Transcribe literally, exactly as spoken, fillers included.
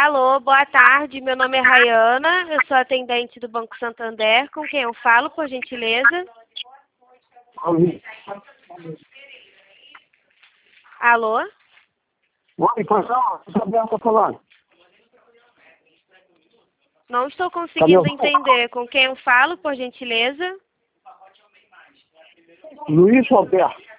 Alô, boa tarde. Meu nome é Rayana, eu sou atendente do Banco Santander. Com quem eu falo, por gentileza? Alô? Oi, pessoal, Isabel está falando. Não estou conseguindo entender. Com quem eu falo, por gentileza? Luiz Roberto.